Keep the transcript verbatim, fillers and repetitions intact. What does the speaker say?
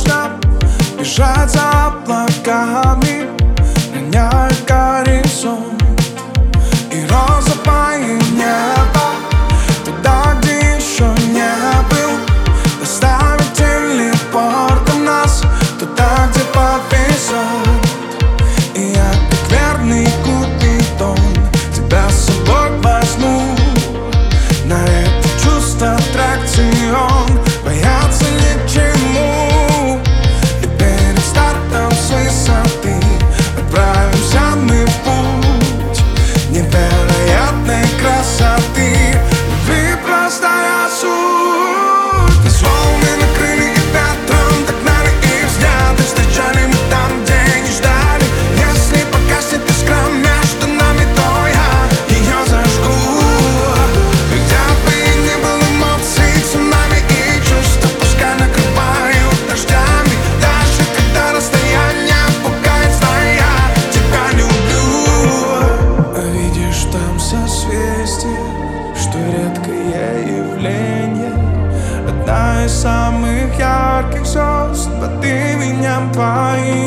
нужно бежать за облаками, роняя горизонт и розовое небо туда, где еще не был. Доставить телепортом нас туда, где повезет. И я, как верный купидон, тебя с собой возьму на это чувство аттракцион. Бояться ничему, и перед стартом с высоты отправимся мы в путь невероятной красоты. Любви простая суть. Нас волны накрыли и ветром догнали, и взгляды встречали мы там, где не ждали. Если погаснет искра между нами, то я ее зажгу. И где бы ни было эмоций, цунами и чувства пускай накрывают дождями. Даже когда расстояние пугает, знаю, я тебя люблю. Видишь там созвездие, что редкое явление, одна из самых ярких звезд под именем твоим.